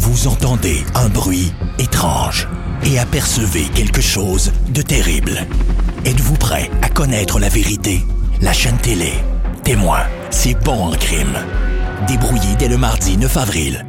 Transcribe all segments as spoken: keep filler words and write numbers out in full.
Vous entendez un bruit étrange et apercevez quelque chose de terrible. Êtes-vous prêt à connaître la vérité? La chaîne télé Témoin, c'est bon en crime. Débrouillé dès le mardi neuf avril.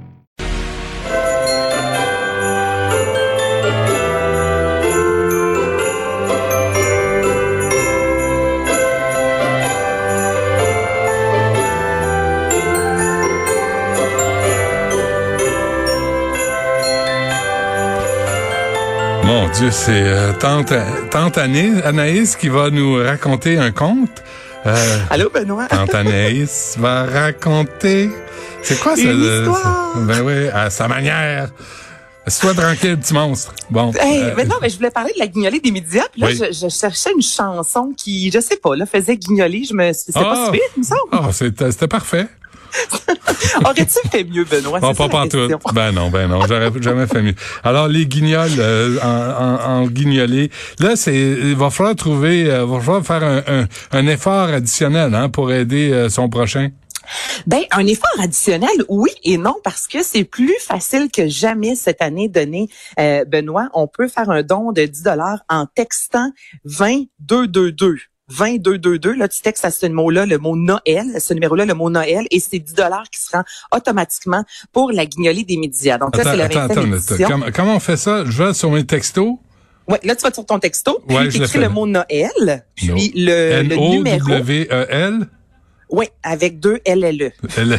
Mon Dieu, c'est euh, tante, tante Anaïs, Anaïs qui va nous raconter un conte. Euh, Allô, Benoît? Tante Anaïs va raconter... C'est quoi ça? Une de, histoire! Ben oui, à sa manière. Sois tranquille, petit monstre. Bon. Hey, euh, mais non, mais je voulais parler de la guignolée des médias. Puis là, oui. je, je cherchais une chanson qui, je sais pas, là, faisait guignoler. Je me, c'est Ah! pas super, il me semble. Ah, c'était, c'était parfait. Aurais-tu fait mieux, Benoît? Bon, C'est pas ça, la pantoute. question. Ben non, ben non, j'aurais jamais fait mieux. Alors, les guignols euh, en, en, en guignolés, là, c'est, il va falloir trouver, euh, il va falloir faire un, un, un effort additionnel, hein, pour aider euh, son prochain. Ben, un effort additionnel, oui et non, parce que c'est plus facile que jamais cette année donnée, euh, Benoît. On peut faire un don de dix dollars en textant vingt deux deux deux. vingt deux deux deux, là, tu textes à ce mot-là, le mot Noël, ce numéro-là, le mot Noël, et c'est dix dollars qui se rend automatiquement pour la guignolée des médias. Donc Attends, là, c'est la attends, vingtième attends, édition. comment, comment on fait ça? Je vais sur mes textos. Ouais, là, tu vas sur ton texto, puis Ouais, je tu l'ai écris fait. le mot Noël, puis No. le, le numéro. N O W E L? Oui, avec deux L L E. Elle-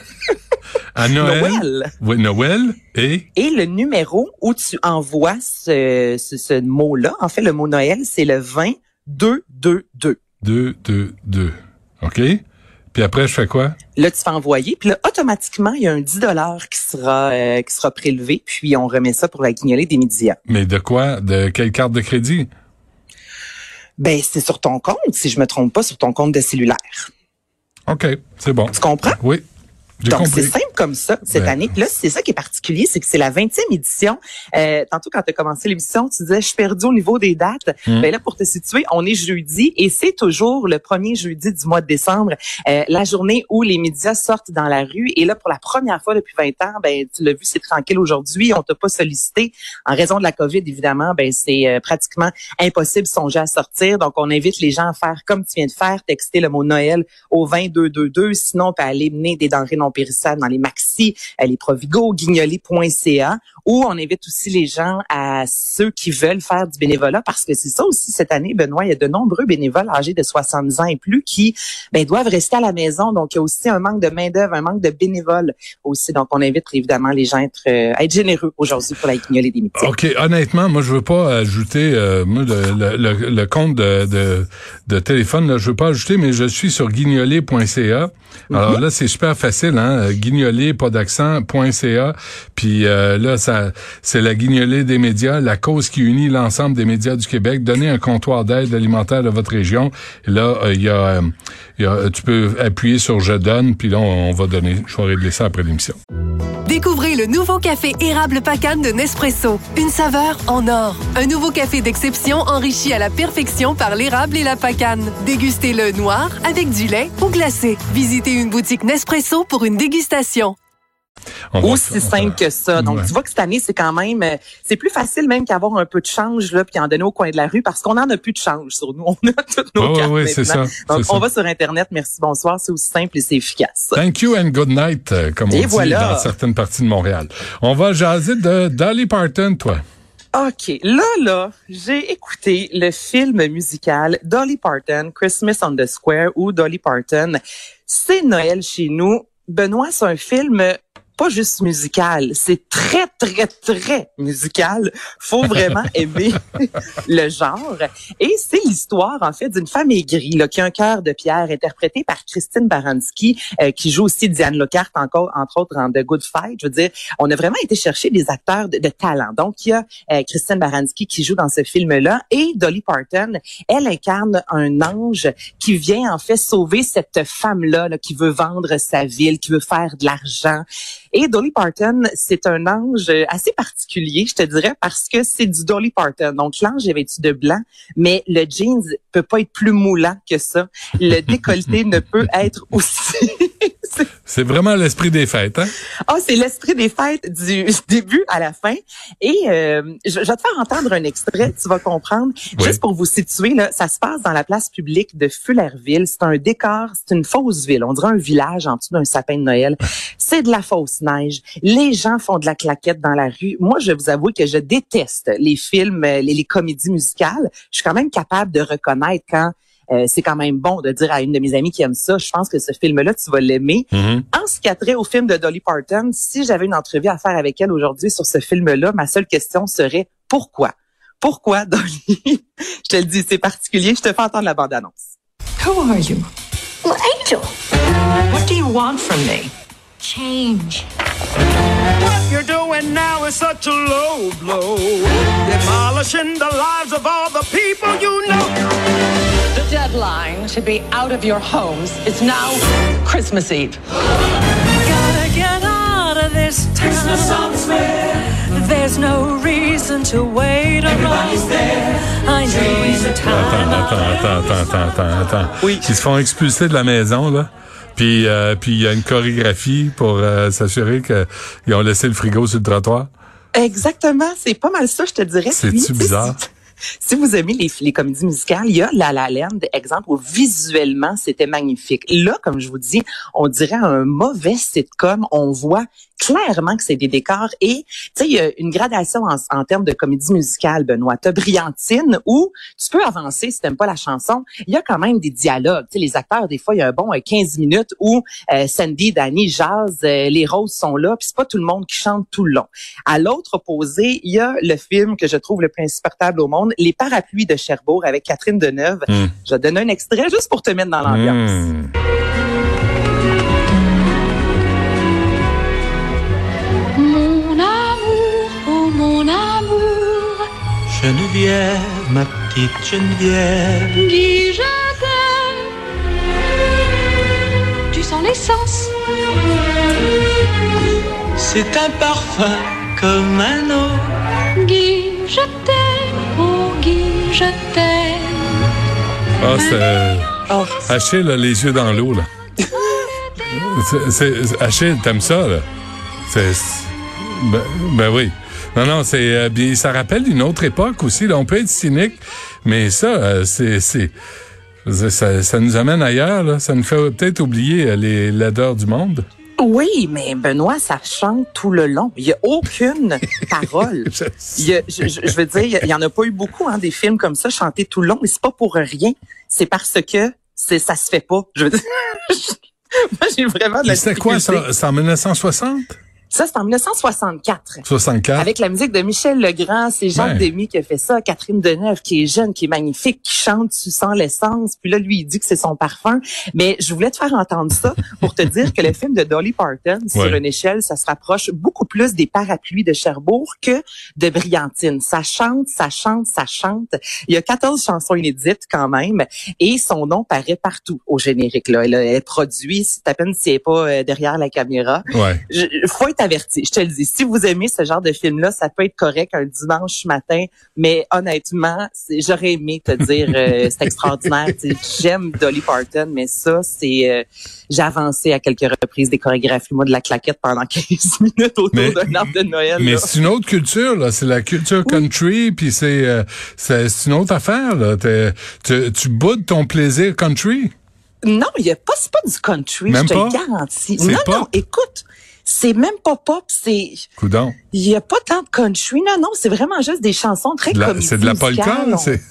À Noël. Noël. Oui, Noël. Et? Et le numéro où tu envoies ce, ce, ce mot-là, en fait, le mot Noël, c'est le vingt deux deux deux. deux, deux, deux. OK? Puis après, je fais quoi? Là, tu fais envoyer, puis là, automatiquement, il y a un dix dollars qui sera euh, qui sera prélevé, puis on remet ça pour la guignolée des médias. Mais de quoi? De quelle carte de crédit? Ben, c'est sur ton compte, si je me trompe pas, sur ton compte de cellulaire. OK, c'est bon. Tu comprends? Oui. J'ai Donc, compris. c'est simple comme ça, cette Ben. année. Puis là, c'est ça qui est particulier, c'est que c'est la vingtième édition. Euh, tantôt, quand tu as commencé l'émission, tu disais, je suis perdu au niveau des dates. Mm. Ben là, pour te situer, on est jeudi et c'est toujours le premier jeudi du mois de décembre, euh, la journée où les médias sortent dans la rue. Et là, pour la première fois depuis vingt ans, ben tu l'as vu, c'est tranquille aujourd'hui. On t'a pas sollicité. En raison de la COVID, évidemment, ben c'est euh, pratiquement impossible de songer à sortir. Donc, on invite les gens à faire comme tu viens de faire, texter le mot Noël au vingt deux deux deux. Sinon, on peut aller mener des denrées non périssables dans les Maxi, les Provigo, guignolé point c a, où on invite aussi les gens à ceux qui veulent faire du bénévolat, parce que c'est ça aussi cette année, Benoît, il y a de nombreux bénévoles âgés de soixante-dix ans et plus qui ben, doivent rester à la maison. Donc, il y a aussi un manque de main-d'œuvre, un manque de bénévoles aussi. Donc, on invite évidemment les gens à être, euh, à être généreux aujourd'hui pour la guignolée des métiers. OK, honnêtement, moi, je veux pas ajouter euh, moi, le, le, le, le compte de, de, de téléphone, là, je veux pas ajouter, mais je suis sur guignolé point c a. Alors mm-hmm. là, c'est super facile, hein, guignolé, pas d'accent, .ca. Puis euh, là, ça, c'est la guignolée des médias, la cause qui unit l'ensemble des médias du Québec. Donnez un comptoir d'aide alimentaire de votre région. Et là, il euh, y, a, y a, tu peux appuyer sur Je donne, puis là, on, on va donner. Je vais régler ça après l'émission. Découvrez le nouveau café érable Pacane de Nespresso. Une saveur en or. Un nouveau café d'exception enrichi à la perfection par l'érable et la pacane. Dégustez-le noir, avec du lait ou glacé. Visitez une boutique Nespresso pour une dégustation. Aussi simple que ça. Donc, ouais. Tu vois que cette année, c'est quand même, euh, c'est plus facile même qu'avoir un peu de change, là, puis en donner au coin de la rue, parce qu'on en a plus de change sur nous. On a toutes nos oh, cartes oui, maintenant. C'est ça, Donc, c'est on ça. va sur Internet. Merci, bonsoir. C'est aussi simple et c'est efficace. Thank you and good night, euh, comme on et dit voilà. dans certaines parties de Montréal. On va jaser de Dolly Parton, toi. OK. Là, là, j'ai écouté le film musical Dolly Parton, Christmas on the Square, ou Dolly Parton. C'est Noël chez nous. Benoît, c'est un film pas juste musical, c'est très, très, très musical. Faut vraiment aimer le genre. Et c'est l'histoire, en fait, d'une femme aigrie, là, qui a un cœur de pierre, interprétée par Christine Baranski, euh, qui joue aussi Diane Lockhart, encore, entre autres, dans The Good Fight. Je veux dire, on a vraiment été chercher des acteurs de, de talent. Donc, il y a euh, Christine Baranski qui joue dans ce film-là, et Dolly Parton, elle incarne un ange qui vient, en fait, sauver cette femme-là, là, qui veut vendre sa ville, qui veut faire de l'argent. Et Dolly Parton, c'est un ange assez particulier, je te dirais, parce que c'est du Dolly Parton. Donc, l'ange est vêtu de blanc, mais le jeans peut pas être plus moulant que ça. Le décolleté ne peut être aussi... C'est vraiment l'esprit des fêtes, hein? Ah, c'est l'esprit des fêtes du début à la fin. Et euh, je, je vais te faire entendre un extrait, tu vas comprendre. Oui. Juste pour vous situer, là, ça se passe dans la place publique de Fullerville. C'est un décor, c'est une fausse ville. On dirait un village en dessous d'un sapin de Noël. C'est de la fausse neige. Les gens font de la claquette dans la rue. Moi, je vais vous avouer que je déteste les films, les, les comédies musicales. Je suis quand même capable de reconnaître quand Euh, c'est quand même bon de dire à une de mes amies qui aime ça, je pense que ce film-là, tu vas l'aimer. Mm-hmm. En ce qui a trait au film de Dolly Parton, si j'avais une entrevue à faire avec elle aujourd'hui sur ce film-là, ma seule question serait pourquoi? Pourquoi, Dolly? Je te le dis, c'est particulier. Je te fais entendre la bande-annonce. Who are you? Well, Angel. What do you want from me? Change. What you're doing now is such a low blow. Demolishing the lives of all the people you know. The deadline to be out of your homes is now Christmas Eve. Gotta get out of this town. Christmas on Square. There's no reason to wait around. Everybody's there. I know in time. Attends, attends, attends, attends, attends, attends. Oui. Ils se font expulser de la maison, là. Puis euh, puis il y a une chorégraphie pour euh, s'assurer qu'ils ont laissé le frigo sur le trottoir. Exactement, c'est pas mal ça, je te dirais. C'est-tu bizarre? Si vous aimez les, les comédies musicales, il y a La La Land, exemple, où visuellement, c'était magnifique. Là, comme je vous dis, on dirait un mauvais sitcom. On voit clairement que c'est des décors. Et, tu sais, il y a une gradation en, en termes de comédie musicale, Benoît. T'as Brillantine, où tu peux avancer si t'aimes pas la chanson. Il y a quand même des dialogues. Tu sais, les acteurs, des fois, il y a un bon quinze minutes où euh, Sandy, Danny, Jazz, euh, les roses sont là, puis c'est pas tout le monde qui chante tout le long. À l'autre opposé, il y a le film que je trouve le plus insupportable au monde, Les Parapluies de Cherbourg avec Catherine Deneuve. Mm. Je vais te donner un extrait juste pour te mettre dans l'ambiance. Mm. Mon amour, oh mon amour. Geneviève, ma petite Geneviève. Guy, je t'aime. Tu sens l'essence. C'est un parfum comme un autre. Guy, je t'aime. Oh Guy, je t'aime. Ah, c'est... Oh. Achille, là, les yeux dans l'eau, là. c'est, c'est, Achille, t'aimes ça, là? C'est... Ben, ben oui. Non, non, c'est euh, bien, ça rappelle une autre époque aussi, là. On peut être cynique, mais ça, euh, c'est... c'est ça, ça nous amène ailleurs, là. Ça nous fait peut-être oublier euh, les laideurs du monde. Oui, mais Benoît, ça chante tout le long. Il y a aucune parole. Il y a, je, je, je veux dire, il y en a pas eu beaucoup, hein, des films comme ça chantés tout le long, mais c'est pas pour rien. C'est parce que c'est, ça se fait pas. Je veux dire, moi, j'ai vraiment de la C'était quoi, ça? C'est en dix-neuf cent soixante? Ça, c'est en dix-neuf cent soixante-quatre. soixante-quatre. Avec la musique de Michel Legrand, c'est Jacques ouais. Demy qui a fait ça, Catherine Deneuve qui est jeune, qui est magnifique, qui chante Tu sens l'essence, puis là, lui, il dit que c'est son parfum. Mais je voulais te faire entendre ça pour te dire que le film de Dolly Parton, ouais. sur une échelle, ça se rapproche beaucoup plus des Parapluies de Cherbourg que de Brillantine. Ça chante, ça chante, ça chante. Il y a quatorze chansons inédites quand même, et son nom paraît partout au générique. Là. Elle, elle est produite, c'est à peine si elle n'est pas euh, derrière la caméra. Ouais. Je, faut être averti, je te le dis. Si vous aimez ce genre de film-là, ça peut être correct un dimanche matin, mais honnêtement, c'est, j'aurais aimé te dire euh, c'est extraordinaire. J'aime Dolly Parton, mais ça, c'est euh, j'ai avancé à quelques reprises des chorégraphies, moi, de la claquette pendant quinze minutes autour mais, d'un arbre de Noël. Mais là. c'est une autre culture, là. C'est la culture country, oui. Puis c'est, euh, c'est c'est une autre affaire, là. T'es, tu, tu boudes ton plaisir country. Non, il y a pas, c'est pas du country, même je te pas? le garantis. C'est non, pop? non, écoute. C'est même pas pop, c'est... Coudon. Il y a pas tant de country, non, non, c'est vraiment juste des chansons très la, comédies c'est de la polka, on... c'est...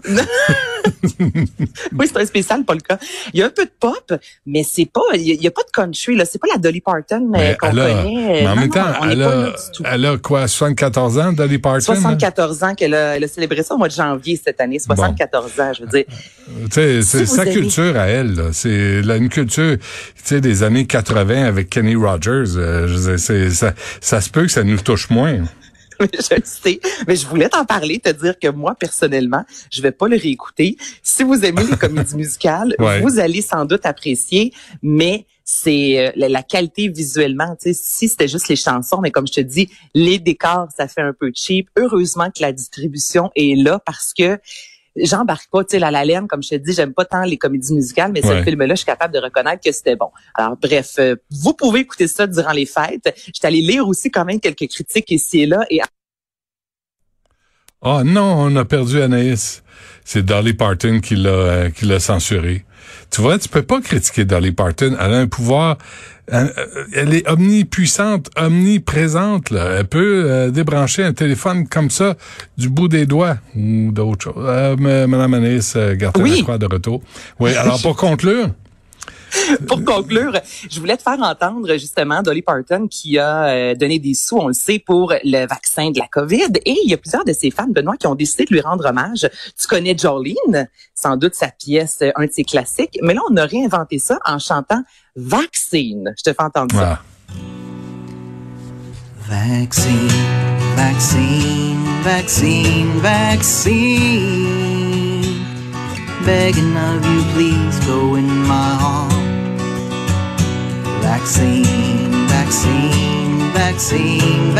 Oui, c'est un spécial polka. Il y a un peu de pop, mais c'est pas, il y, y a pas de country, là. C'est pas la Dolly Parton euh, qu'on elle a, connaît. Mais en non, même temps, non, elle a, elle a quoi, soixante-quatorze ans, Dolly Parton? soixante-quatorze ans qu'elle a, elle a célébré ça au mois de janvier cette année. soixante-quatorze bon. ans, je veux dire. Tu sais, c'est si sa aimez... culture à elle, là. C'est là, une culture, tu sais, des années quatre-vingts avec Kenny Rogers. Euh, je veux dire, c'est, ça, ça se peut que ça nous touche moins. Je le sais, mais je voulais t'en parler, te dire que moi, personnellement, je vais pas le réécouter. Si vous aimez les comédies musicales, ouais. vous allez sans doute apprécier, mais c'est euh, la, la qualité visuellement. Tu sais, si c'était juste les chansons, mais comme je te dis, les décors, ça fait un peu cheap. Heureusement que la distribution est là parce que j'embarque pas, tu sais, La La Land, comme je te dis, j'aime pas tant les comédies musicales, mais ouais. ce film-là, je suis capable de reconnaître que c'était bon. Alors, bref, euh, vous pouvez écouter ça durant les fêtes. Je suis allée lire aussi quand même quelques critiques ici et là. Et oh non, on a perdu Anaïs. C'est Dolly Parton qui l'a euh, qui l'a censuré. Tu vois, tu peux pas critiquer Dolly Parton. Elle a un pouvoir, elle, elle est omnipuissante, omniprésente. Là. Elle peut euh, débrancher un téléphone comme ça du bout des doigts ou d'autres choses. Euh, Madame Anaïs euh, Gertin-Lacroix de retour. Oui, alors pour conclure. Pour conclure, je voulais te faire entendre justement Dolly Parton qui a euh, donné des sous, on le sait, pour le vaccin de la COVID. Et il y a plusieurs de ses fans, Benoît, qui ont décidé de lui rendre hommage. Tu connais Jolene, sans doute sa pièce, un de ses classiques. Mais là, on a réinventé ça en chantant Vaccine. Je te fais entendre ça. Ah. Vaccine, vaccine, vaccine, vaccine. Begging of you, please go in my heart. Vaccine, vaccine, vaccine,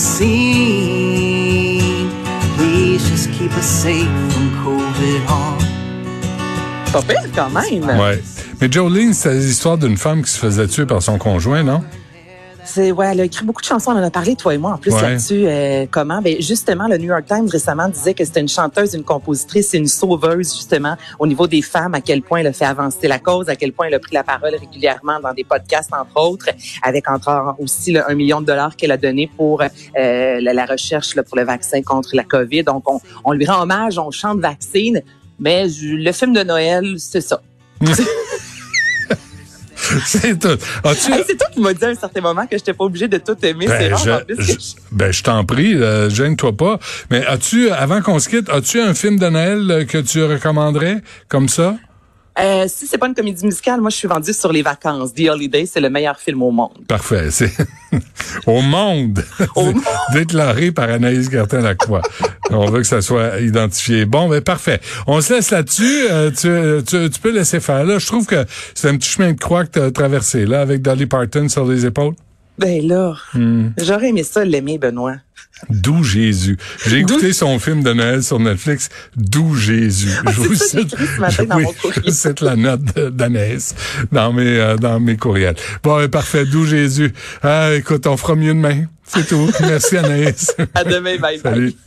vaccine. Please just keep us safe from COVID on. Pas pire quand même. Ouais. Mais Jolene, c'est l'histoire d'une femme qui se faisait tuer par son conjoint, non? C'est, ouais, elle a écrit beaucoup de chansons, on en a parlé, toi et moi, en plus, ouais. là-dessus. Euh, comment? Ben, justement, le New York Times récemment disait que c'était une chanteuse, une compositrice, une sauveuse, justement, au niveau des femmes, à quel point elle a fait avancer la cause, à quel point elle a pris la parole régulièrement dans des podcasts, entre autres, avec encore aussi là, un million de dollars qu'elle a donné pour euh, la, la recherche là, pour le vaccin contre la COVID. Donc, on, on lui rend hommage, on chante vaccine, mais le film de Noël, c'est ça. C'est tout. As-tu... Hey, c'est toi qui m'as dit à un certain moment que je n'étais pas obligé de tout aimer. Ben, c'est rare, je, en plus. Je, je... Ben, je t'en prie, euh, gêne-toi pas. Mais as-tu, avant qu'on se quitte, as-tu un film de Noël que tu recommanderais comme ça? Euh, si c'est pas une comédie musicale, moi je suis vendue sur les vacances. The Holiday, c'est le meilleur film au monde. Parfait, c'est au monde, au monde. Déclaré par Anaïs Gertin-Lacroix. On veut que ça soit identifié. Bon, ben parfait. On se laisse là-dessus. Euh, tu, tu, tu peux laisser faire là. Je trouve que c'est un petit chemin de croix que tu as traversé là avec Dolly Parton sur les épaules. Ben là, hmm. j'aurais aimé ça l'aimer, Benoît. D'où Jésus. J'ai écouté son film de Noël sur Netflix, D'où Jésus. Ah, je vous cite, oui, c'est la note d'Anaïs dans mes euh, dans mes courriels. Bon, parfait, D'où Jésus. Ah, écoute, on fera mieux demain. C'est tout. Merci Anaïs. À demain, bye bye. Salut.